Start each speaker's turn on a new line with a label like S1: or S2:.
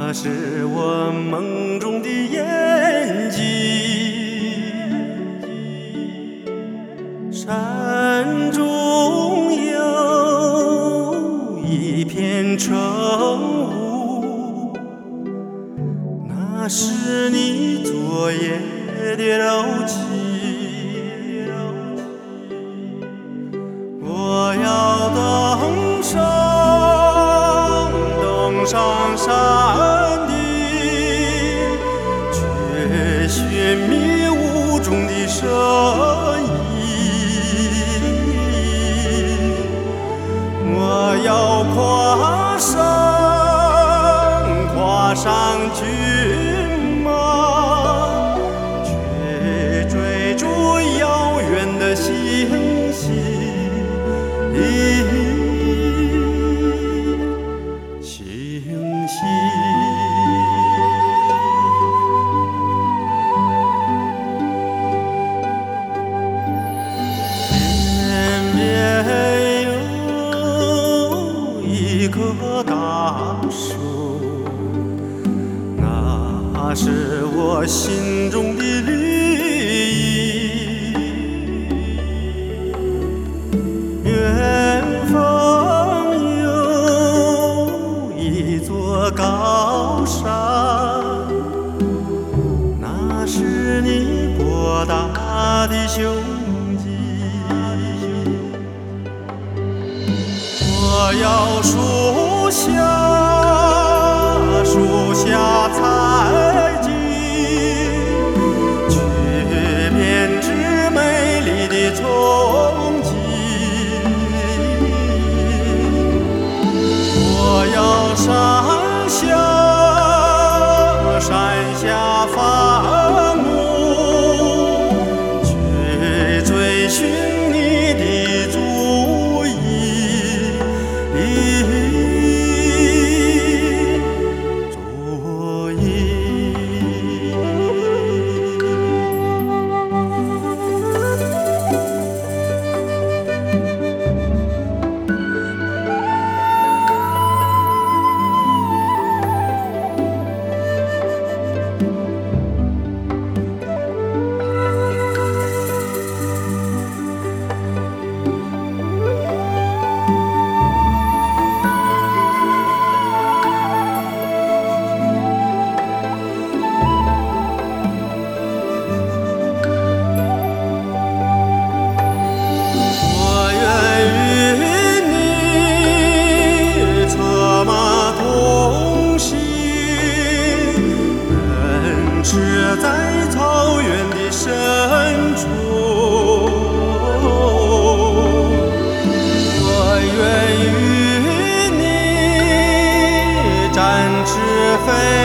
S1: 那是我梦中的眼睛，山中有一片晨雾，那是你昨夜的柔情。我要登上山顶，却寻觅雾中的身影。我要跨上骏马，去追逐遥远的星星。天边有一棵大树，那是我心中的绿意。远方有一座高山，那是你博大的胸襟。我要树下采集，去编织美丽的憧憬。我要山下放牧，去追寻你的足印。是在草原的深处，我愿与你展翅飞。